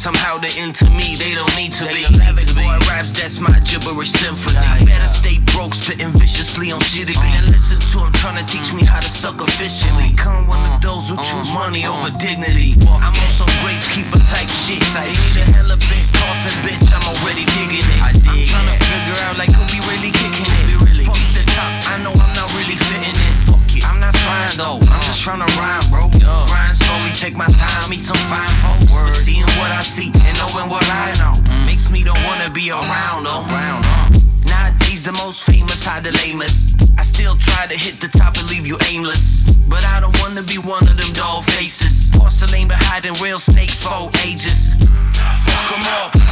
Somehow they're into me, they don't need to be. Lavish boy raps, that's my gibberish symphony. Better stay broke, spitting viciously on shitty beat. And listen to him trying to teach me how to suck efficiently. Come one of those who choose money over dignity. I'm on some grapekeeper type shit. They need a hella big coffin, bitch, I'm already digging it. I'm trying to figure out like who be really kicking it. Fuck the top, I know I'm not really fitting it. I'm not trying though, I'm just trying to rhyme, bro. Grind slowly, take my time, eat some fine folks. Seeing what I see and knowing what I know makes me don't wanna be around though. Nowadays the most famous hide the lamest. I still try to hit the top and leave you aimless, but I don't wanna be one of them doll faces. Porcelain been hiding real snakes for ages. Fuck 'em up.